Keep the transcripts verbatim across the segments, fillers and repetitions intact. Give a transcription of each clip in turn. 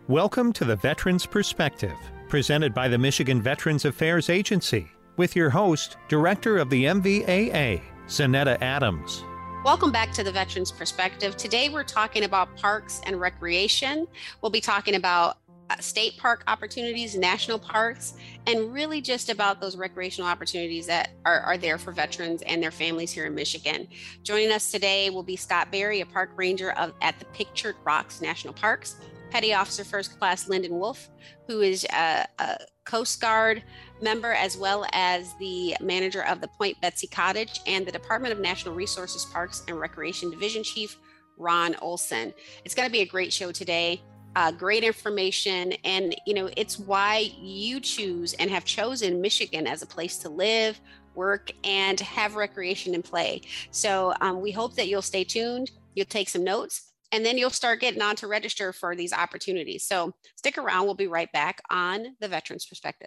Welcome to the Veterans Perspective, presented by the Michigan Veterans Affairs Agency, with your host, Director of the M V A A, Zanetta Adams. Welcome back to the Veterans Perspective. Today we're talking about parks and recreation. We'll be talking about uh, state park opportunities, national parks, and really just about those recreational opportunities that are, are there for veterans and their families here in Michigan. Joining us today will be Scott Berry, a park ranger of, at the Pictured Rocks National Parks, Petty Officer First Class Lyndon Wolf, who is a, a Coast Guard member, as well as the manager of the Point Betsy Cottage, and the Department of Natural Resources, Parks and Recreation Division Chief, Ron Olson. It's going to be a great show today. Uh, great information, and you know, it's why you choose and have chosen Michigan as a place to live, work, and have recreation and play. So um, we hope that you'll stay tuned, you'll take some notes, and then you'll start getting on to register for these opportunities. So stick around, we'll be right back on the Veterans Perspective.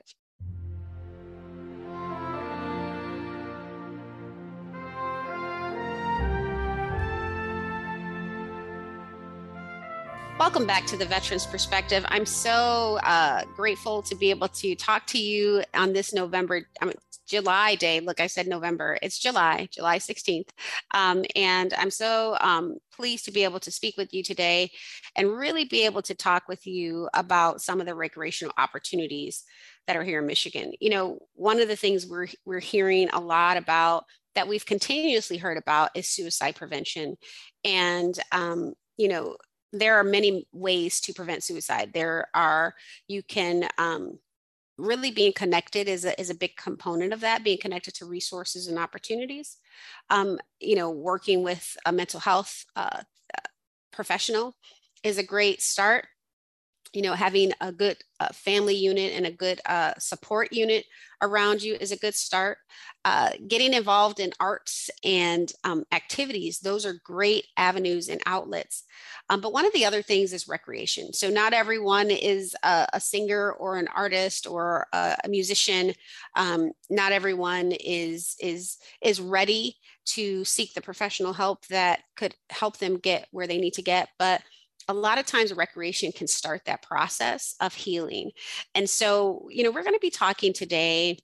Welcome back to the Veterans Perspective. I'm so uh, grateful to be able to talk to you on this November, I mean, July day. Look, I said November. It's July, July sixteenth. Um, and I'm so um, pleased to be able to speak with you today and really be able to talk with you about some of the recreational opportunities that are here in Michigan. You know, one of the things we're, we're hearing a lot about, that we've continuously heard about, is suicide prevention. And, um, you know, there are many ways to prevent suicide. There are, you can, um, really being connected is a, is a big component of that, being connected to resources and opportunities. Um, you know, working with a mental health uh, professional is a great start. You know, having a good uh, family unit and a good uh, support unit around you is a good start. Uh, getting involved in arts and um, activities, those are great avenues and outlets. Um, but one of the other things is recreation. So not everyone is a, a singer or an artist or a, a musician. Um, not everyone is, is, is ready to seek the professional help that could help them get where they need to get. But a lot of times recreation can start that process of healing. And so, you know, we're going to be talking today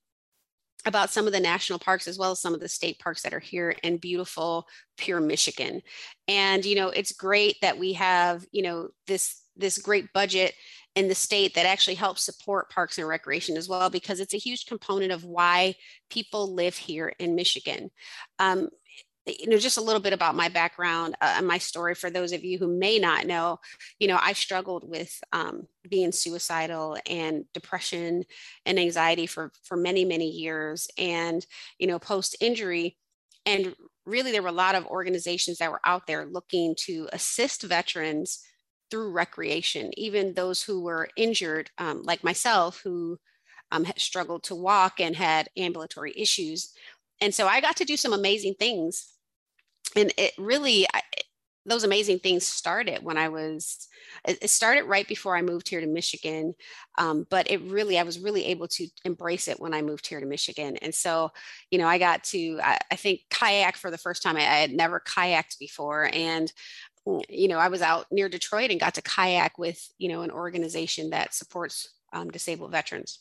about some of the national parks as well as some of the state parks that are here in beautiful, pure Michigan. And, you know, it's great that we have, you know, this, this great budget in the state that actually helps support parks and recreation as well, because it's a huge component of why people live here in Michigan. Um, You know, just a little bit about my background uh, and my story for those of you who may not know. You know, I struggled with um, being suicidal and depression and anxiety for, for many, many years. And, you know, post-injury, and really there were a lot of organizations that were out there looking to assist veterans through recreation, even those who were injured, um, like myself, who um, had struggled to walk and had ambulatory issues. And so I got to do some amazing things. And it really, I, those amazing things started when I was, it started right before I moved here to Michigan. Um, but it really, I was really able to embrace it when I moved here to Michigan. And so, you know, I got to, I, I think kayak for the first time. I, I had never kayaked before. And, you know, I was out near Detroit and got to kayak with, you know, an organization that supports um, disabled veterans.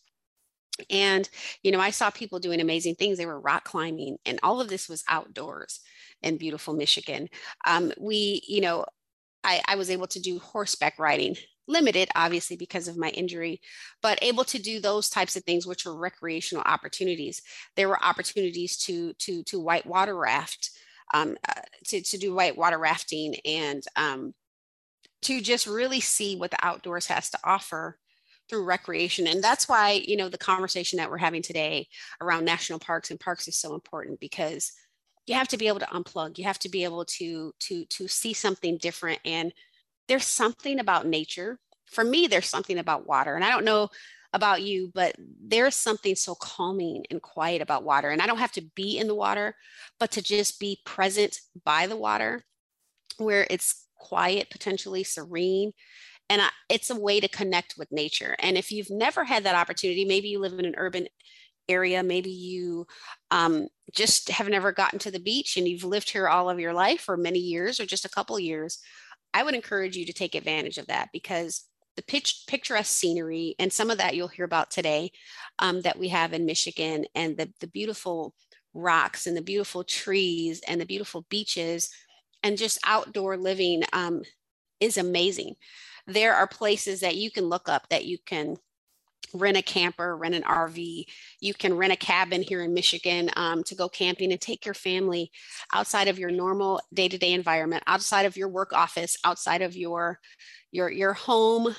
And, you know, I saw people doing amazing things. They were rock climbing, and all of this was outdoors in beautiful Michigan. Um, we, you know, I, I was able to do horseback riding, limited obviously because of my injury, but able to do those types of things, which were recreational opportunities. There were opportunities to, to, to whitewater raft, um, uh, to, to do whitewater rafting, and um, to just really see what the outdoors has to offer through recreation. And that's why, you know, the conversation that we're having today around national parks and parks is so important, because you have to be able to unplug. You have to be able to, to, to see something different. And there's something about nature. For me, there's something about water. And I don't know about you, but there's something so calming and quiet about water. And I don't have to be in the water, but to just be present by the water, where it's quiet, potentially serene. And I, it's a way to connect with nature. And if you've never had that opportunity, maybe you live in an urban area, maybe you um, just have never gotten to the beach and you've lived here all of your life, or many years, or just a couple years, I would encourage you to take advantage of that, because the pitch, picturesque scenery, and some of that you'll hear about today um, that we have in Michigan, and the, the beautiful rocks and the beautiful trees and the beautiful beaches and just outdoor living um, is amazing. There are places that you can look up that you can rent a camper, rent an R V. You can rent a cabin here in Michigan um, to go camping and take your family outside of your normal day-to-day environment, outside of your work office, outside of your, your, your home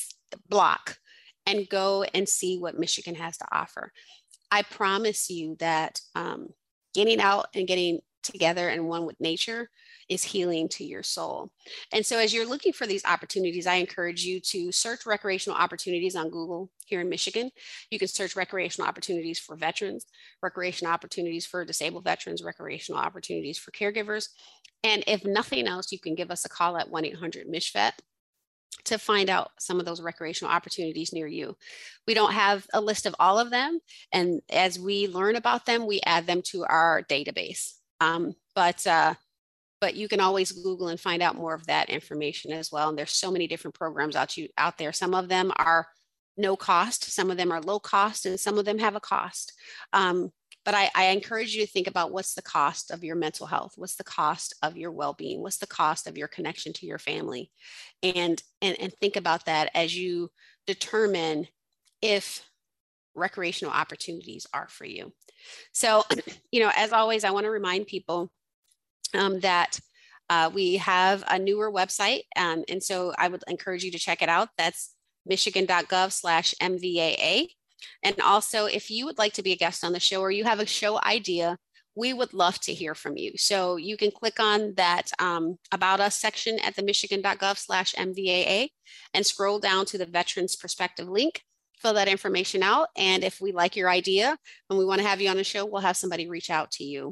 block, and go and see what Michigan has to offer. I promise you that um, getting out and getting together and one with nature is healing to your soul. And so as you're looking for these opportunities, I encourage you to search recreational opportunities on Google here in Michigan. You can search recreational opportunities for veterans, recreational opportunities for disabled veterans, recreational opportunities for caregivers. And if nothing else, you can give us a call at one eight hundred M I S H V E T to find out some of those recreational opportunities near you. We don't have a list of all of them. And as we learn about them, we add them to our database. Um, but uh, but you can always Google and find out more of that information as well. And there's so many different programs out, you, out there. Some of them are no cost, some of them are low cost, and some of them have a cost. Um, but I, I encourage you to think about what's the cost of your mental health, what's the cost of your well-being, what's the cost of your connection to your family, and, and, and think about that as you determine if recreational opportunities are for you. So, you know, as always, I want to remind people um, that uh, we have a newer website. Um, and so I would encourage you to check it out. That's michigan.gov slash MVAA. And also, if you would like to be a guest on the show or you have a show idea, we would love to hear from you. So you can click on that um, About Us section at the michigan.gov slash MVAA and scroll down to the Veterans Perspective link, fill that information out. And if we like your idea and we want to have you on the show, we'll have somebody reach out to you.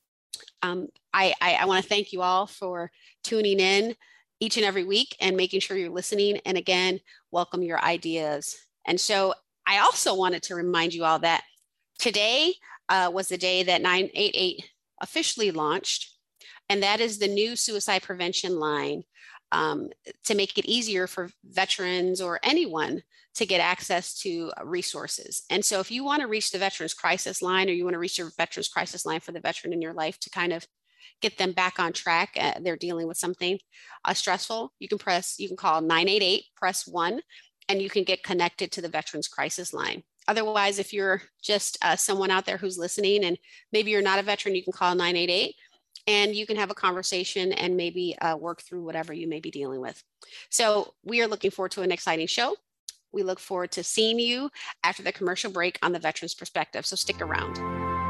Um, I, I, I want to thank you all for tuning in each and every week and making sure you're listening. And again, welcome your ideas. And so I also wanted to remind you all that today uh, was the day that nine eight eight officially launched. And that is the new suicide prevention line um, to make it easier for veterans or anyone to get access to resources. And so if you want to reach the Veterans Crisis Line, or you want to reach your Veterans Crisis Line for the veteran in your life to kind of get them back on track, uh, they're dealing with something uh, stressful, you can press, you can call nine eight eight, press one, and you can get connected to the Veterans Crisis Line. Otherwise, if you're just uh, someone out there who's listening and maybe you're not a veteran, you can call nine eight eight and you can have a conversation and maybe uh, work through whatever you may be dealing with. So we are looking forward to an exciting show. We look forward to seeing you after the commercial break on the Veterans Perspective. So stick around.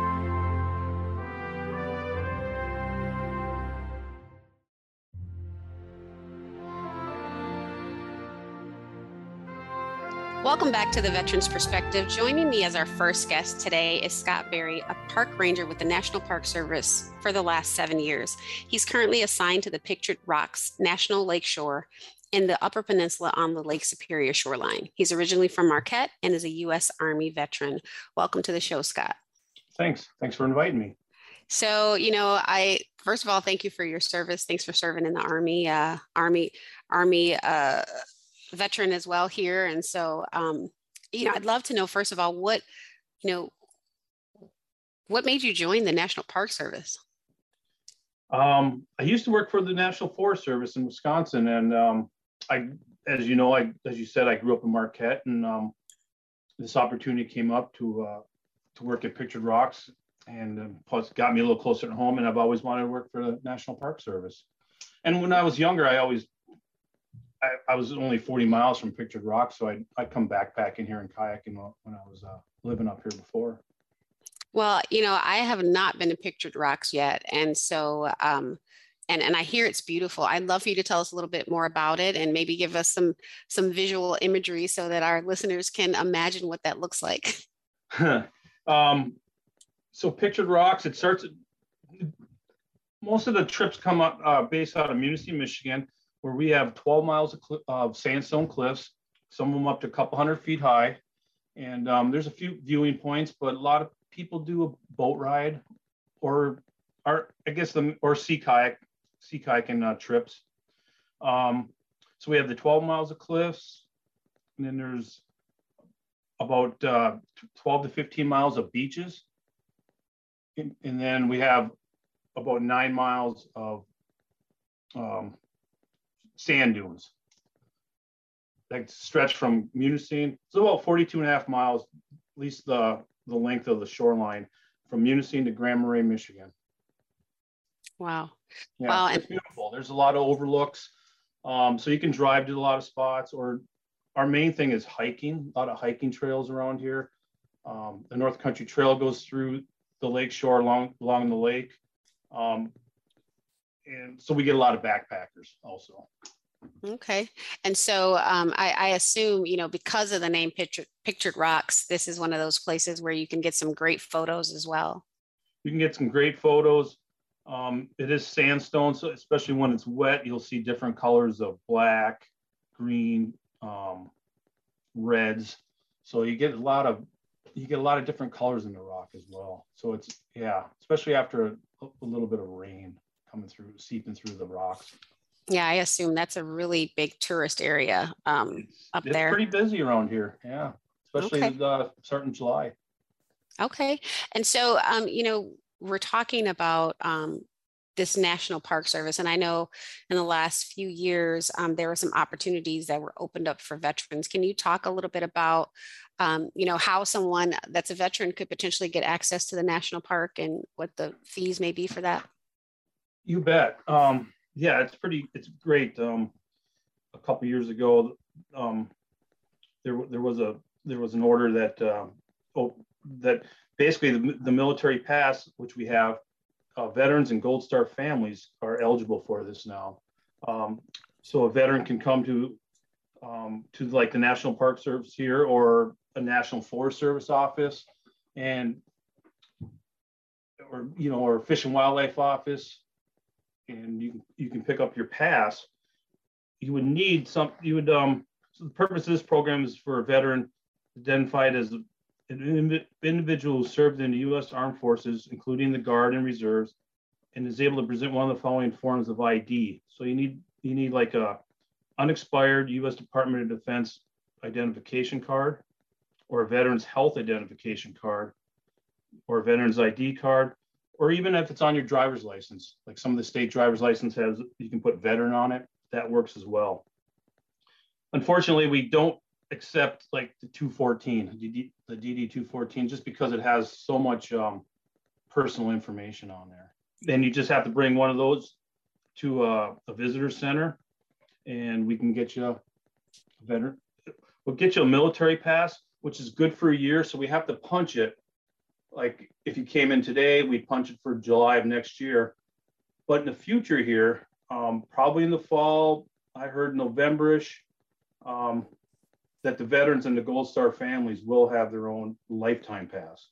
Welcome back to the Veterans Perspective. Joining me as our first guest today is Scott Berry, a park ranger with the National Park Service for the last seven years. He's currently assigned to the Pictured Rocks National Lakeshore in the Upper Peninsula on the Lake Superior shoreline. He's originally from Marquette and is a U S Army veteran. Welcome to the show, Scott. Thanks. Thanks for inviting me. So, you know, I, first of all, thank you for your service. Thanks for serving in the Army, uh, Army, Army uh, veteran as well here. And so, um, you know, I'd love to know, first of all, what, you know, what made you join the National Park Service? Um, I used to work for the National Forest Service in Wisconsin, and um, I, as you know, I, as you said, I grew up in Marquette, and um, this opportunity came up to uh, to work at Pictured Rocks, and uh, plus got me a little closer to home. And I've always wanted to work for the National Park Service. And when I was younger, I always, I, I was only forty miles from Pictured Rocks, so I I come backpacking here and kayaking when I was uh, living up here before. Well, you know, I have not been to Pictured Rocks yet, and so. Um, And, and I hear it's beautiful. I'd love for you to tell us a little bit more about it and maybe give us some some visual imagery so that our listeners can imagine what that looks like. um, so Pictured Rocks, it starts, most of the trips come up uh, based out of Munising, Michigan, where we have twelve miles of, cl- of sandstone cliffs, some of them up to a couple hundred feet high. And um, there's a few viewing points, but a lot of people do a boat ride or, or I guess, the or sea kayak. sea kayaking uh, trips. Um, so we have the twelve miles of cliffs. and then there's about uh, twelve to fifteen miles of beaches. And, and then we have about nine miles of um, sand dunes that stretch from Munising. It's about forty-two and a half miles, at least the, the length of the shoreline from Munising to Grand Marais, Michigan. Wow. Yeah, wow. It's beautiful. There's a lot of overlooks. Um, so you can drive to a lot of spots, or our main thing is hiking, a lot of hiking trails around here. Um, the North Country Trail goes through the lake shore along, along the lake. Um, and so we get a lot of backpackers also. Okay. And so um, I, I assume, you know, because of the name Pictured, Pictured Rocks, this is one of those places where you can get some great photos as well. You can get some great photos. Um, it is sandstone, so especially when it's wet, you'll see different colors of black, green, um, reds. So you get a lot of you get a lot of different colors in the rock as well. So it's yeah, especially after a, a little bit of rain coming through, seeping through the rocks. Yeah, I assume that's a really big tourist area um, up it's there. It's pretty busy around here, yeah, especially okay. uh, starting July. Okay, and so um, you know. We're talking about um, this National Park Service, and I know in the last few years um, there were some opportunities that were opened up for veterans. Can you talk a little bit about, um, you know, how someone that's a veteran could potentially get access to the national park and what the fees may be for that? You bet. Um, yeah, it's pretty. It's great. Um, a couple years ago, um, there there was a there was an order that uh, oh, that. Basically, the, the military pass, which we have, uh, veterans and Gold Star families are eligible for this now. Um, so a veteran can come to um, to like the National Park Service here or a National Forest Service office, and or you know or Fish and Wildlife office, and you you can pick up your pass. You would need some. You would um. So the purpose of this program is for a veteran identified as an individual who served in the U S Armed Forces, including the Guard and Reserves, and is able to present one of the following forms of I D. So you need you need like a unexpired U S Department of Defense identification card, or a Veterans Health Identification card, or a Veterans I D card, or even if it's on your driver's license, like some of the state driver's license has, you can put veteran on it. That works as well. Unfortunately, we don't except like the two fourteen, the D D two fourteen, just because it has so much um, personal information on there. Then you just have to bring one of those to a, a visitor center, and we can get you a veteran. We'll get you a military pass, which is good for a year. So we have to punch it. Like if you came in today, we'd punch it for July of next year. But in the future here, um, probably in the fall, I heard November-ish, um, that the veterans and the Gold Star families will have their own lifetime pass.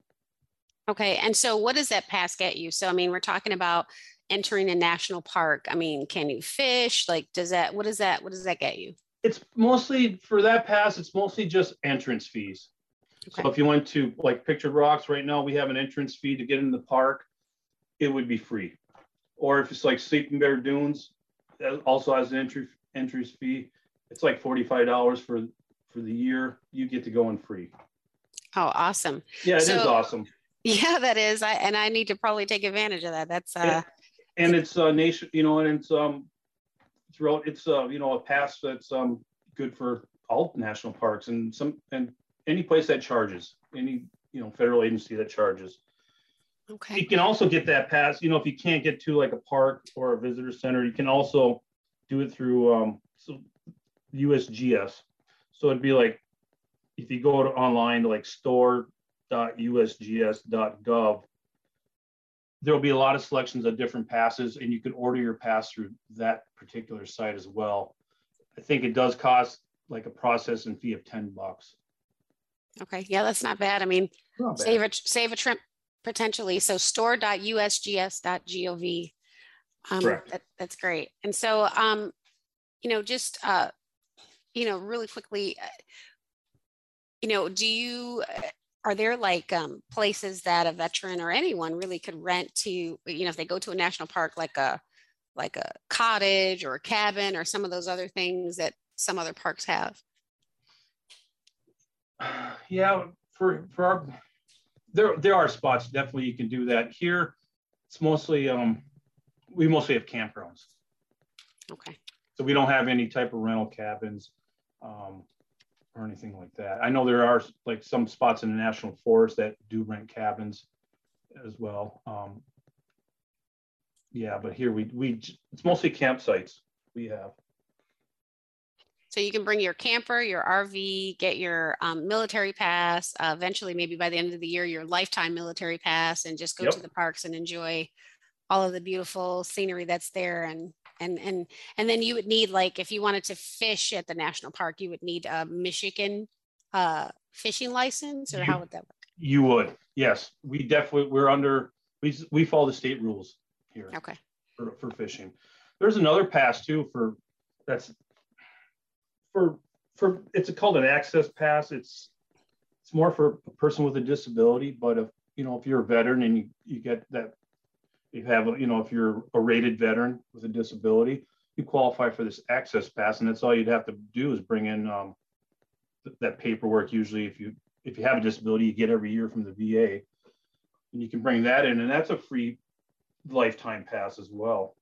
Okay, and so what does that pass get you? So, I mean, we're talking about entering a national park. I mean, can you fish? Like, does that, what does that, what does that get you? It's mostly, for that pass, it's mostly just entrance fees. Okay. So if you went to like Pictured Rocks right now, we have an entrance fee to get in the park. It would be free. Or if it's like Sleeping Bear Dunes, that also has an entry entrance fee. It's like forty-five dollars for, for the year. You get to go in free. Oh, awesome. Yeah, it so, is awesome. Yeah, that is. I, and I need to probably take advantage of that. That's, uh, and, and it's a uh, nation, you know, and it's, um, throughout, it's, uh, you know, a pass that's, um, good for all national parks and some, and any place that charges, any, you know, federal agency that charges. Okay. You can also get that pass, you know, if you can't get to like a park or a visitor center, you can also do it through, um, so U S G S. So it'd be like, if you go to online to like store dot U S G S dot gov, there'll be a lot of selections of different passes, and you can order your pass through that particular site as well. I think it does cost like a processing fee of ten bucks. Okay, yeah, that's not bad. I mean, Not bad. save a save a trip potentially. So store dot U S G S dot gov. Um, Correct. That, that's great. And so, um, you know, just uh, you know, really quickly, uh, you know, do you? Uh, Are there like um, places that a veteran or anyone really could rent to, you know, if they go to a national park, like a like a cottage or a cabin or some of those other things that some other parks have? Yeah, for for our there there are spots definitely you can do that. Here, it's mostly um we mostly have campgrounds, Okay. so we don't have any type of rental cabins um, or anything like that. I know there are like some spots in the national forest that do rent cabins as well. Um, yeah, but here we we it's mostly campsites we have. So you can bring your camper, your R V, get your um, military pass, uh, eventually maybe by the end of the year, your lifetime military pass, and just go Yep. to the parks and enjoy all of the beautiful scenery that's there. And and and and then you would need, like, if you wanted to fish at the national park, you would need a Michigan uh, fishing license, or how You would that work? you would, yes. We definitely we're under we we follow the state rules here Okay. for, for fishing. There's another pass too for that's for for it's called an access pass. It's it's more for a person with a disability, but if you know if you're a veteran and you, you get that you have you know if you're a rated veteran with a disability, you qualify for this access pass, and that's all you'd have to do is bring in um, th- that paperwork. Usually, if you if you have a disability, you get every year from the V A, and you can bring that in, and that's a free lifetime pass as well.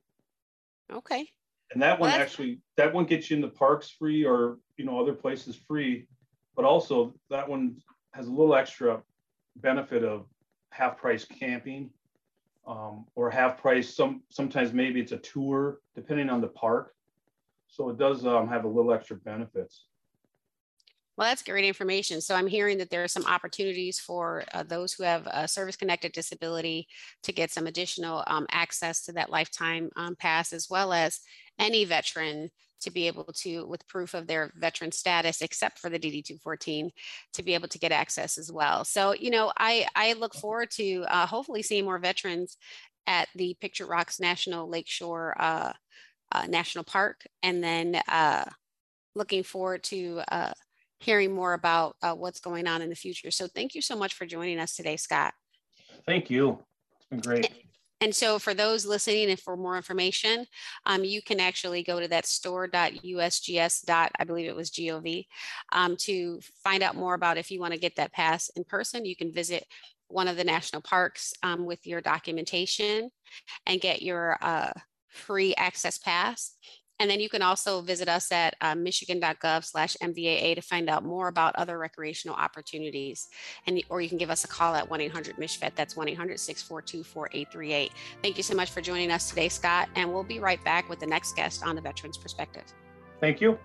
Okay. And that Well, one that's actually, that one gets you in the parks free or, you know, other places free. But also that one has a little extra benefit of half price camping um, or half price. Some, sometimes maybe it's a tour depending on the park. So it does um, have a little extra benefits. Well, that's great information. So I'm hearing that there are some opportunities for uh, those who have a service-connected disability to get some additional um, access to that lifetime um, pass, as well as any veteran to be able to, with proof of their veteran status, except for the D D two fourteen, to be able to get access as well. So, you know, I, I look forward to uh, hopefully seeing more veterans at the Pictured Rocks National Lakeshore uh, uh, National Park, and then uh, looking forward to uh, hearing more about uh, what's going on in the future. So thank you so much for joining us today, Scott. Thank you. It's been great. And so for those listening and for more information, um, you can actually go to that store dot U S G S. I believe it was Gov um, to find out more about if you want to get that pass in person. You can visit one of the national parks um, with your documentation and get your uh, free access pass. And then you can also visit us at uh, michigan dot gov slash M V A A to find out more about other recreational opportunities. And, or you can give us a call at one eight hundred M I S H F E T. That's one eight hundred, six four two, four eight three eight. Thank you so much for joining us today, Scott. And we'll be right back with the next guest on the Veterans Perspective. Thank you.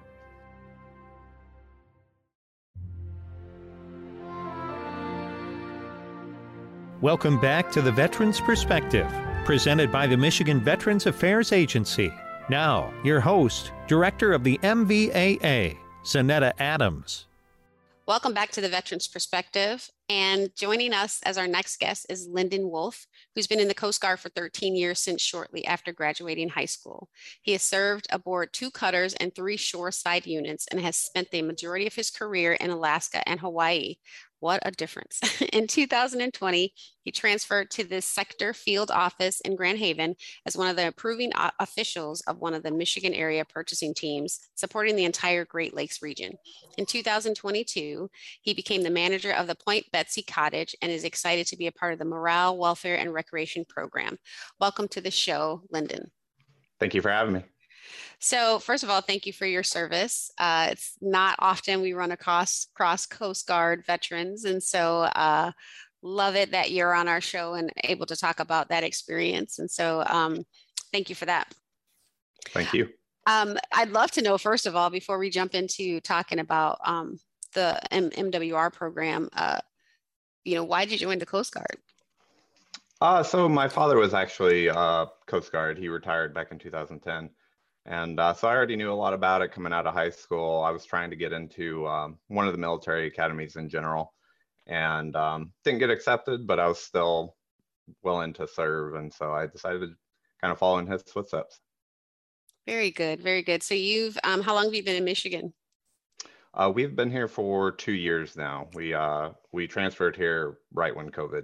Welcome back to the Veterans Perspective, presented by the Michigan Veterans Affairs Agency. Now, your host, Director of the M V A A, Zanetta Adams. Welcome back to the Veterans Perspective. And joining us as our next guest is Lyndon Wolf, who's been in the Coast Guard for thirteen years since shortly after graduating high school. He has served aboard two cutters and three shoreside units and has spent the majority of his career in Alaska and Hawaii. What a difference. In two thousand twenty, he transferred to the sector field office in Grand Haven as one of the approving officials of one of the Michigan area purchasing teams supporting the entire Great Lakes region. In two thousand twenty-two, he became the manager of the Point Betsy Cottage and is excited to be a part of the Morale, Welfare, and Recreation Program. Welcome to the show, Lyndon. Thank you for having me. So first of all, thank you for your service. Uh, it's not often we run across cross Coast Guard veterans. And so uh, love it that you're on our show and able to talk about that experience. And so um, thank you for that. Thank you. Um, I'd love to know, first of all, before we jump into talking about um, the M- MWR program, uh, you know, why did you join the Coast Guard? Uh, so my father was actually uh, Coast Guard. He retired back in two thousand ten. And uh, so I already knew a lot about it coming out of high school. I was trying to get into um, one of the military academies in general and um, didn't get accepted, but I was still willing to serve. And so I decided to kind of follow in his footsteps. Very good. Very good. So you've, um, how long have you been in Michigan? Uh, we've been here for two years now. We uh, we transferred here right when COVID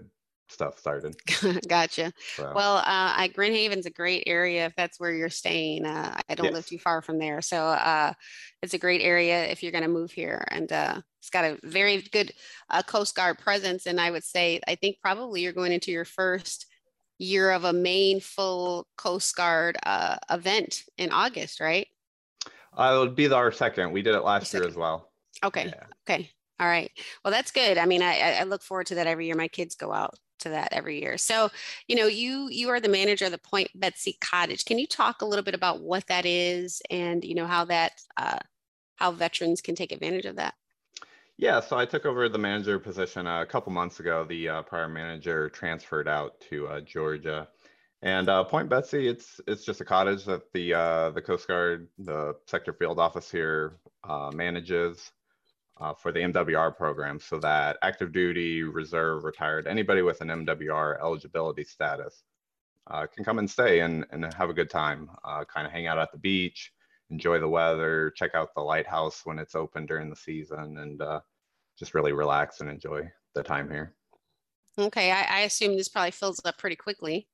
stuff started. Gotcha. So. Well, uh, I, Grand Haven's a great area if that's where you're staying. Uh, I don't Yes. live too far from there. So uh, it's a great area if you're going to move here. And uh, it's got a very good uh, Coast Guard presence. And I would say, I think probably you're going into your first year of a main full Coast Guard uh, event in August, right? Uh, it would be our second. We did it last year as well. Okay. Yeah. Okay. All right. Well, that's good. I mean, I, I look forward to that every year. My kids go out to that every year. So, you know, you you are the manager of the Point Betsy Cottage. Can you talk a little bit about what that is and, you know, how that, uh, how veterans can take advantage of that? Yeah, so I took over the manager position a couple months ago. The uh, prior manager transferred out to uh, Georgia. And uh, Point Betsy, it's it's just a cottage that the uh, the Coast Guard, the sector field office here uh, manages uh, for the M W R program, so that active duty, reserve, retired, anybody with an M W R eligibility status uh, can come and stay and, and have a good time, uh, kind of hang out at the beach, enjoy the weather, check out the lighthouse when it's open during the season, and uh, just really relax and enjoy the time here. Okay, I, I assume this probably fills up pretty quickly.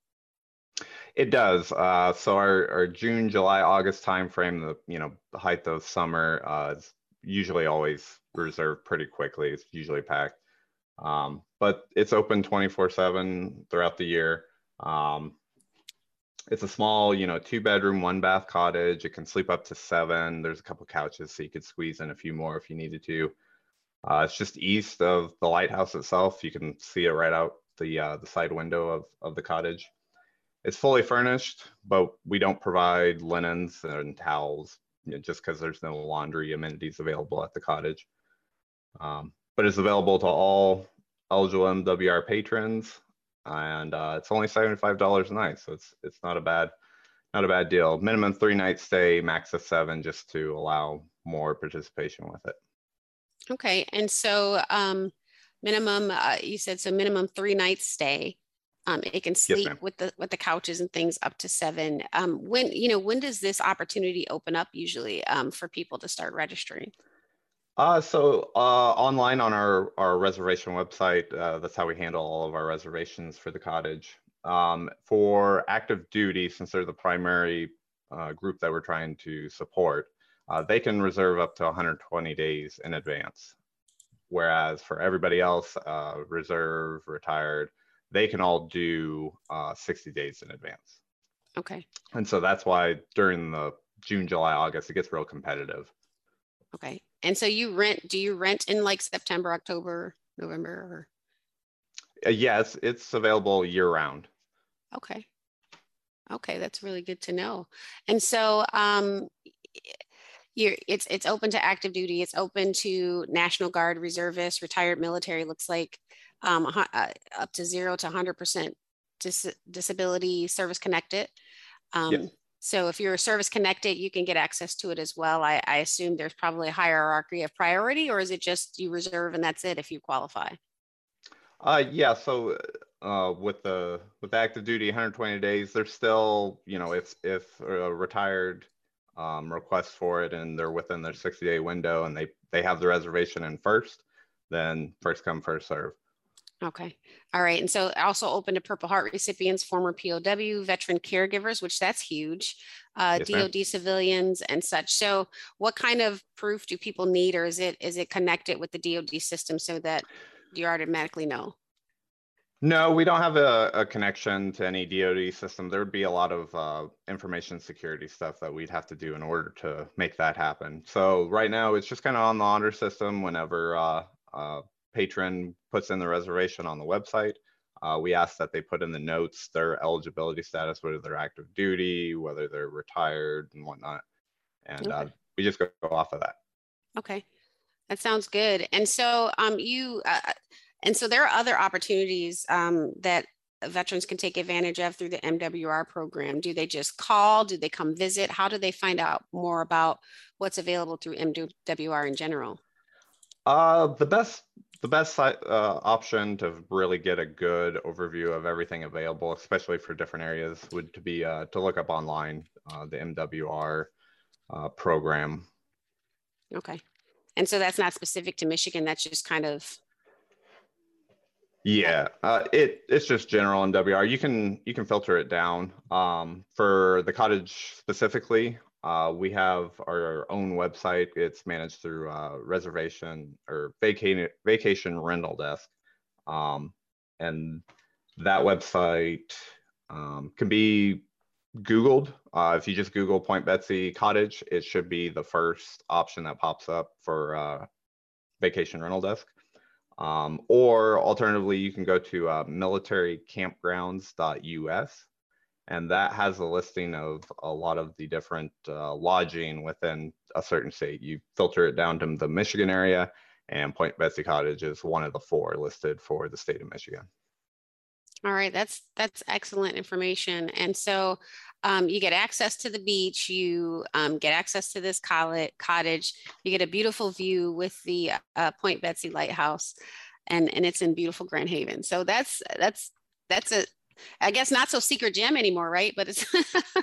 It does. Uh, so our, our June, July, August timeframe, the you know the height of summer, uh, is usually always reserved pretty quickly. It's usually packed, um, but it's open twenty-four seven throughout the year. Um, it's a small, you know, two bedroom, one bath cottage. It can sleep up to seven. There's a couple couches, so you could squeeze in a few more if you needed to. Uh, it's just east of the lighthouse itself. You can see it right out the uh, the side window of of the cottage. It's fully furnished, but we don't provide linens and towels, you know, just because there's no laundry amenities available at the cottage. Um, but it's available to all eligible M W R patrons, and uh, it's only seventy-five dollars a night, so it's it's not a bad not a bad deal. Minimum three night stay, max of seven, just to allow more participation with it. Okay, and so um, minimum, uh, you said so minimum three nights stay. Um, it can sleep Yes, with the with the couches and things up to seven. Um, when you know when does this opportunity open up usually um, for people to start registering? Uh, so uh, online on our our reservation website, uh, that's how we handle all of our reservations for the cottage. Um, for active duty, since they're the primary uh, group that we're trying to support, uh, they can reserve up to one hundred twenty days in advance. Whereas for everybody else, uh, reserve, retired, they can all do uh, sixty days in advance. Okay. And so that's why during the June, July, August, it gets real competitive. Okay. And so you rent, do you rent in like September, October, November? Or? Uh, yes, it's available year round. Okay. Okay. That's really good to know. And so um, you're, it's, it's open to active duty. It's open to National Guard, reservists, retired military, looks like. Um, uh, up to zero to one hundred percent dis disability service connected. Um, yes. So if you're service connected, you can get access to it as well. I, I assume there's probably a hierarchy of priority, or is it just you reserve and that's it if you qualify? Uh, yeah, so uh, with the with active duty one hundred twenty days, there's still, you know, if, if a retired um, requests for it and they're within their sixty day window and they, they have the reservation in first, then first come, first serve. Okay. All right. And so also open to Purple Heart recipients, former P O W, veteran caregivers, which that's huge, uh, Yes, D O D civilians and such. So what kind of proof do people need, or is it is it connected with the D O D system so that you automatically know? No, we don't have a, a connection to any D O D system. There would be a lot of uh, information security stuff that we'd have to do in order to make that happen. So right now it's just kind of on the honor system. Whenever uh, uh, patron puts in the reservation on the website, uh, we ask that they put in the notes their eligibility status, whether they're active duty, whether they're retired and whatnot. And Okay. uh, we just go off of that. Okay. That sounds good. And so um, you, uh, and so there are other opportunities um, that veterans can take advantage of through the M W R program. Do they just call? Do they come visit? How do they find out more about what's available through M W R in general? Uh, the best the best uh, option to really get a good overview of everything available, especially for different areas, would to be uh, to look up online uh, the M W R uh, program. Okay. And so that's not specific to Michigan. That's just kind of. Yeah, uh, it it's just general in W R. You can you can filter it down. Um, for the cottage specifically, uh, we have our own website. It's managed through uh, reservation or vacation vacation rental desk, um, and that website um, can be Googled. Uh, if you just Google Point Betsy Cottage, it should be the first option that pops up for uh, vacation rental desk. Um, or alternatively, you can go to uh, military campgrounds dot U S, and that has a listing of a lot of the different uh, lodging within a certain state. You filter it down to the Michigan area, and Point Betsy Cottage is one of the four listed for the state of Michigan. All right, that's that's excellent information. And so um, you get access to the beach, you um, get access to this cottage, you get a beautiful view with the uh, Point Betsy Lighthouse, and and it's in beautiful Grand Haven. So that's that's that's a, I guess not so secret gem anymore, right? But it's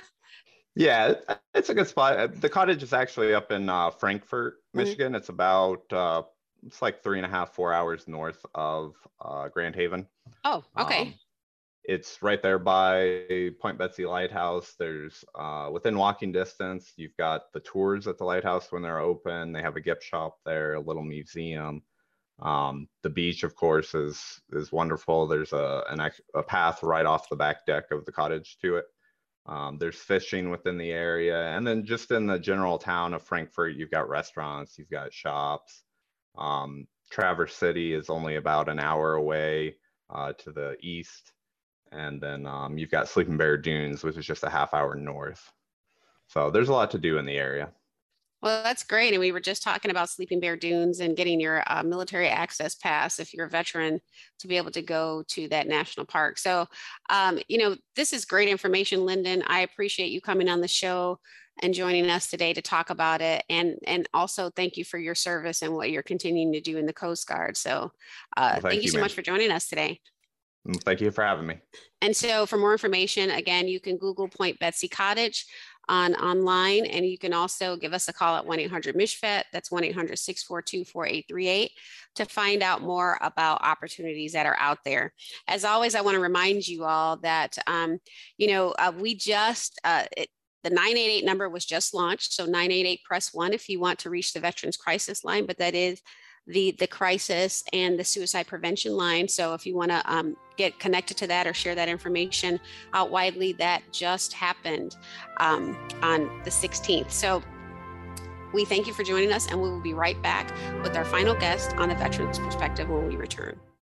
yeah, it's a good spot. The cottage is actually up in uh, Frankfort, Michigan. Mm-hmm. It's about uh, it's like three and a half, four hours north of uh, Grand Haven. Oh, okay. Um, It's right there by Point Betsy Lighthouse. There's uh, within walking distance, you've got the tours at the lighthouse when they're open. They have a gift shop there, a little museum. Um, the beach, of course, is is wonderful. There's a, an, a path right off the back deck of the cottage to it. Um, there's fishing within the area. And then just in the general town of Frankfort, you've got restaurants, you've got shops. Um, Traverse City is only about an hour away uh, to the east. And then um, you've got Sleeping Bear Dunes, which is just a half hour north. So there's a lot to do in the area. Well, that's great. And we were just talking about Sleeping Bear Dunes and getting your uh, military access pass if you're a veteran to be able to go to that national park. So, um, you know, this is great information, Lyndon. I appreciate you coming on the show and joining us today to talk about it. And, and also thank you for your service and what you're continuing to do in the Coast Guard. So uh, well, thank, thank you, you so man. much for joining us today. Thank you for having me. And so for more information, again, you can Google Point Betsy Cottage on online, and you can also give us a call at one eight hundred M I S H F E T. That's one eight hundred, six four two, four eight three eight to find out more about opportunities that are out there. As always, I want to remind you all that, um, you know, uh, we just, uh, it, the nine eight eight number was just launched. So nine eight eight press one if you want to reach the Veterans Crisis Line, but that is the the crisis and the suicide prevention line. So if you want to um, get connected to that or share that information out widely, that just happened um, on the sixteenth. So we thank you for joining us, and we will be right back with our final guest on the Veterans Perspective when we return.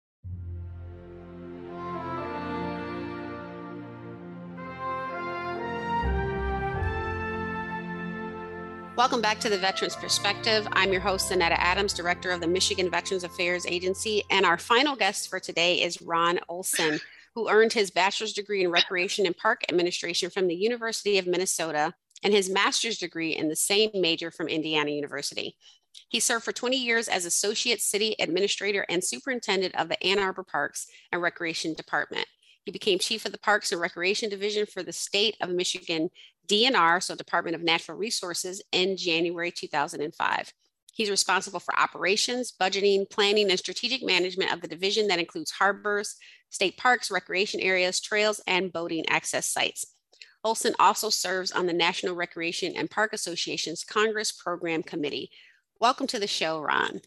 Welcome back to the Veterans Perspective. I'm your host, Zanetta Adams, Director of the Michigan Veterans Affairs Agency. And our final guest for today is Ron Olson, who earned his bachelor's degree in Recreation and Park Administration from the University of Minnesota and his master's degree in the same major from Indiana University. He served for twenty years as Associate City Administrator and Superintendent of the Ann Arbor Parks and Recreation Department. He became Chief of the Parks and Recreation Division for the State of Michigan D N R, so Department of Natural Resources, in January two thousand five. He's responsible for operations, budgeting, planning, and strategic management of the division that includes harbors, state parks, recreation areas, trails, and boating access sites. Olson also serves on the National Recreation and Park Association's Congress Program Committee. Welcome to the show, Ron.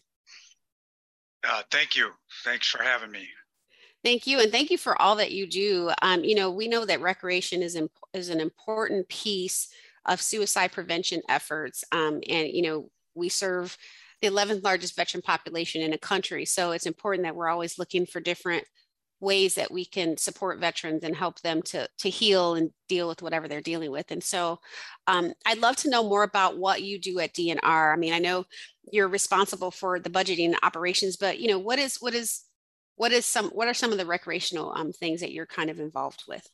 Uh, thank you. Thanks for having me. Thank you. And thank you for all that you do. Um, you know, we know that recreation is, imp- is an important piece of suicide prevention efforts. Um, and, you know, we serve the eleventh largest veteran population in the country. So it's important that we're always looking for different ways that we can support veterans and help them to, to heal and deal with whatever they're dealing with. And so um, I'd love to know more about what you do at D N R. I mean, I know you're responsible for the budgeting and operations, but, you know, what is, what is, What is some? What are some of the recreational um, things that you're kind of involved with?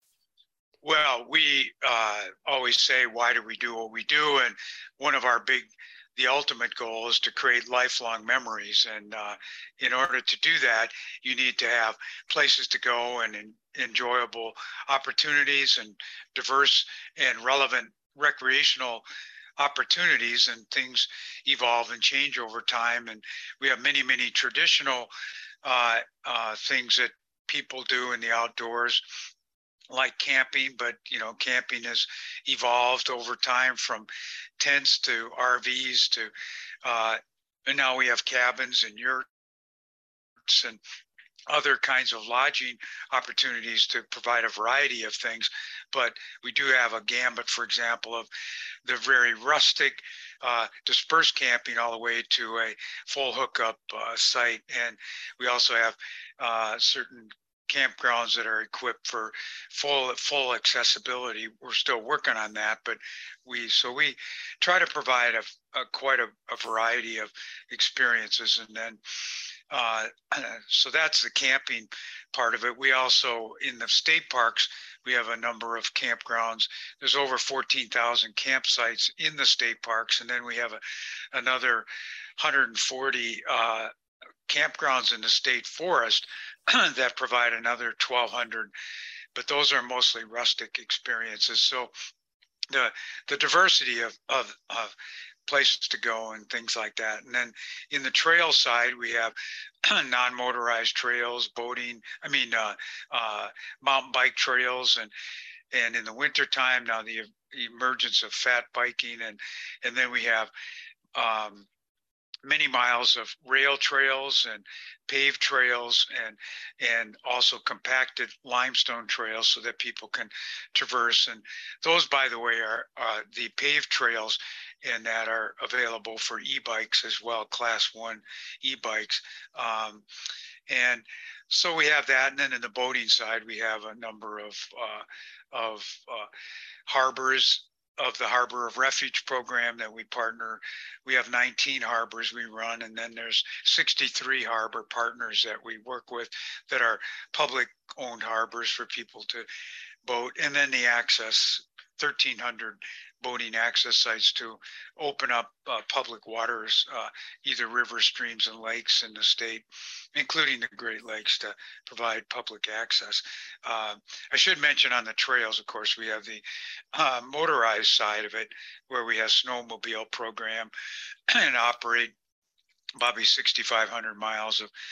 Well, we uh, always say, why do we do what we do? And one of our big, the ultimate goal is to create lifelong memories. And uh, in order to do that, you need to have places to go and in, enjoyable opportunities and diverse and relevant recreational opportunities, and things evolve and change over time. And we have many, many traditional uh, uh, things that people do in the outdoors, like camping, but you know, camping has evolved over time from tents to R Vs to, uh, and now we have cabins and yurts and other kinds of lodging opportunities to provide a variety of things. But we do have a gambit, for example, of the very rustic uh, dispersed camping all the way to a full hookup uh, site. And we also have uh, certain campgrounds that are equipped for full full accessibility. We're still working on that, but we so we try to provide a, a quite a, a variety of experiences. And then uh, so that's the camping part of it. We also, in the state parks, we have a number of campgrounds. There's over fourteen thousand campsites in the state parks, and then we have a, another one hundred forty uh, campgrounds in the state forest that provide another twelve hundred, but those are mostly rustic experiences. So the the diversity of, of, of places to go and things like that. And then in the trail side, we have non-motorized trails, boating, I mean, uh, uh, mountain bike trails. And, and in the wintertime, now the emergence of fat biking. And, and then we have um, many miles of rail trails and paved trails, and and also compacted limestone trails so that people can traverse. And those, by the way, are uh, the paved trails, and that are available for e-bikes as well, class one e-bikes. Um, and so we have that. And then in the boating side, we have a number of uh, of uh, harbors of the Harbor of Refuge program that we partner. We have nineteen harbors we run, and then there's sixty-three harbor partners that we work with that are public owned harbors for people to boat. And then the access, thirteen hundred boating access sites to open up uh, public waters, uh, either rivers, streams, and lakes in the state, including the Great Lakes, to provide public access. Uh, I should mention on the trails, of course, we have the uh, motorized side of it, where we have snowmobile program and operate probably sixty-five hundred miles of,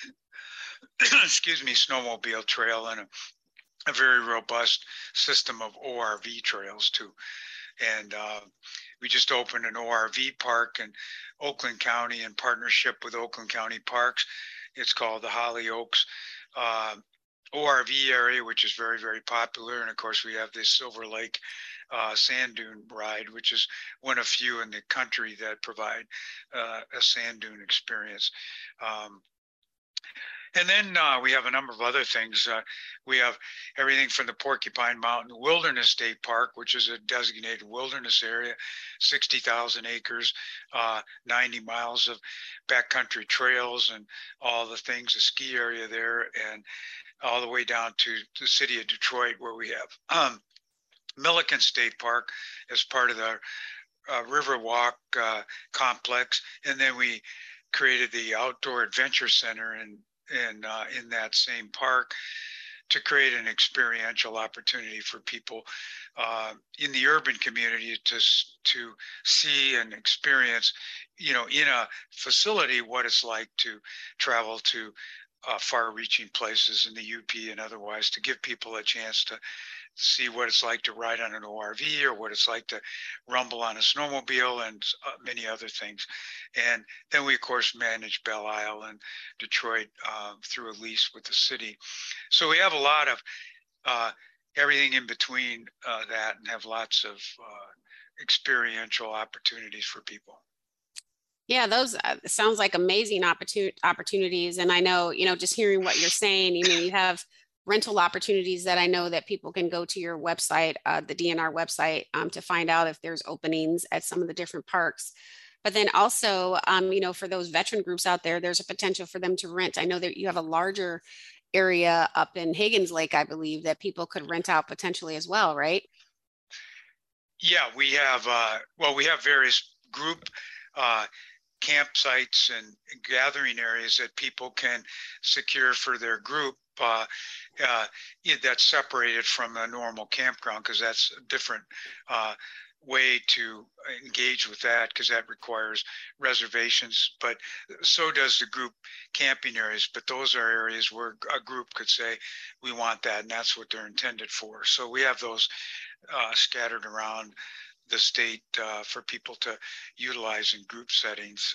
excuse me, snowmobile trail, and a, a very robust system of O R V trails too. And uh, we just opened an O R V park in Oakland County in partnership with Oakland County Parks. It's called the Holly Oaks uh, O R V area, which is very, very popular. And of course, we have this Silver Lake uh, sand dune ride, which is one of few in the country that provide uh, a sand dune experience. Um, And then uh, we have a number of other things. Uh, we have everything from the Porcupine Mountain Wilderness State Park, which is a designated wilderness area, sixty thousand acres, uh, ninety miles of backcountry trails and all the things, a ski area there, and all the way down to the city of Detroit, where we have um, Milliken State Park as part of the uh, Riverwalk uh, complex. And then we created the Outdoor Adventure Center in in uh, in that same park to create an experiential opportunity for people uh, in the urban community to to see and experience, you know, in a facility what it's like to travel to uh, far-reaching places in the U P and otherwise, to give people a chance to see what it's like to ride on an O R V, or what it's like to rumble on a snowmobile, and uh, many other things. And then we, of course, manage Belle Isle and Detroit uh, through a lease with the city. So we have a lot of uh, everything in between uh, that, and have lots of uh, experiential opportunities for people. Yeah, those uh, sounds like amazing opportun- opportunities. And I know, you know, just hearing what you're saying, you mean you have rental opportunities that I know that people can go to your website, uh, the D N R website, um, to find out if there's openings at some of the different parks. But then also, um, you know, for those veteran groups out there, there's a potential for them to rent. I know that you have a larger area up in Higgins Lake, I believe, that people could rent out potentially as well, right? Yeah, we have, uh, well, we have various group uh, campsites and gathering areas that people can secure for their group. Uh, uh, that's separated from a normal campground, because that's different. Uh, way to engage with that, because that requires reservations, but so does the group camping areas. But those are areas where a group could say, we want that, and that's what they're intended for. So we have those uh, scattered around the state uh, for people to utilize in group settings.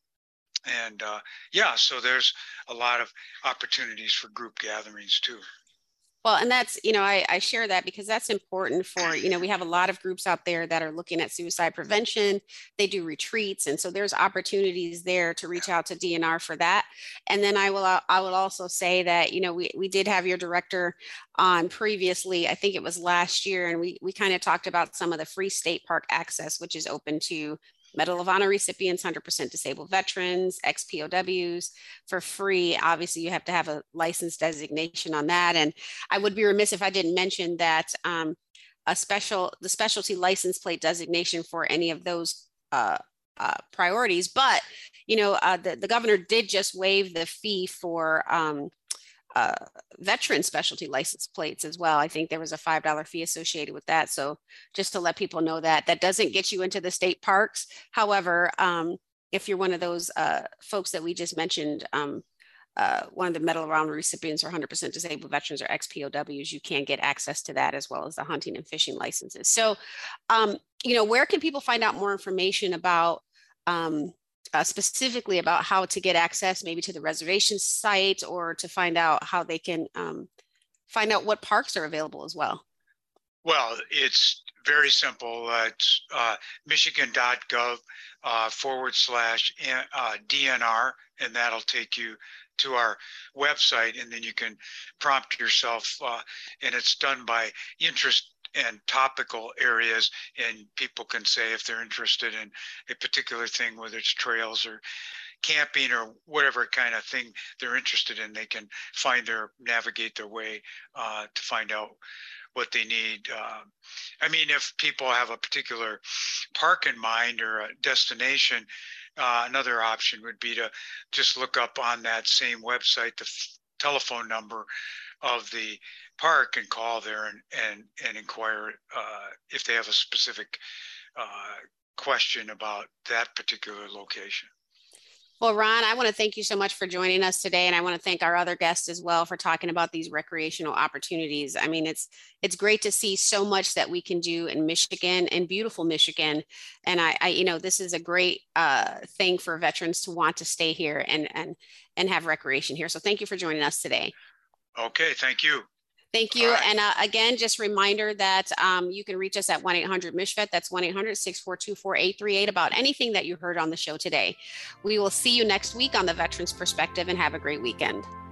Uh, and uh, yeah, so there's a lot of opportunities for group gatherings too. Well, and that's, you know, I, I share that because that's important for, you know, we have a lot of groups out there that are looking at suicide prevention. They do retreats. And so there's opportunities there to reach out to D N R for that. And then I will, I will also say that, you know, we, we did have your director on previously, I think it was last year, and we, we kind of talked about some of the free state park access, which is open to Medal of Honor recipients, one hundred percent disabled veterans, ex P O Ws for free. Obviously, you have to have a license designation on that. And I would be remiss if I didn't mention that um, a special, the specialty license plate designation for any of those uh, uh, priorities. But, you know, uh, the, the governor did just waive the fee for um, uh, veteran specialty license plates as well. I think there was a five dollar fee associated with that. So just to let people know that that doesn't get you into the state parks. However, um, if you're one of those uh, folks that we just mentioned, um, uh, one of the Medal of Honor recipients or one hundred percent disabled veterans or ex P O Ws, you can get access to that as well as the hunting and fishing licenses. So, um, you know, where can people find out more information about um, Uh, specifically about how to get access maybe to the reservation site, or to find out how they can um, find out what parks are available as well? Well, it's very simple. Uh, it's uh, michigan.gov uh, forward slash uh, D N R, and that'll take you to our website, and then you can prompt yourself, uh, and it's done by interest and topical areas, and people can say if they're interested in a particular thing, whether it's trails or camping or whatever kind of thing they're interested in, they can find their navigate their way uh, to find out what they need. Uh, I mean, if people have a particular park in mind or a destination, uh, another option would be to just look up on that same website the f- telephone number of the park and call there and and, and inquire uh, if they have a specific uh, question about that particular location. Well, Ron, I want to thank you so much for joining us today. And I want to thank our other guests as well for talking about these recreational opportunities. I mean, it's it's great to see so much that we can do in Michigan, and beautiful Michigan. And I, I you know, this is a great uh, thing for veterans to want to stay here and, and, and have recreation here. So thank you for joining us today. Okay, thank you. Thank you. Right. And uh, again, just reminder that um, you can reach us at one eight hundred M I S H V E T. That's one eight hundred, six four two, four eight three eight about anything that you heard on the show today. We will see you next week on the Veterans Perspective, and have a great weekend.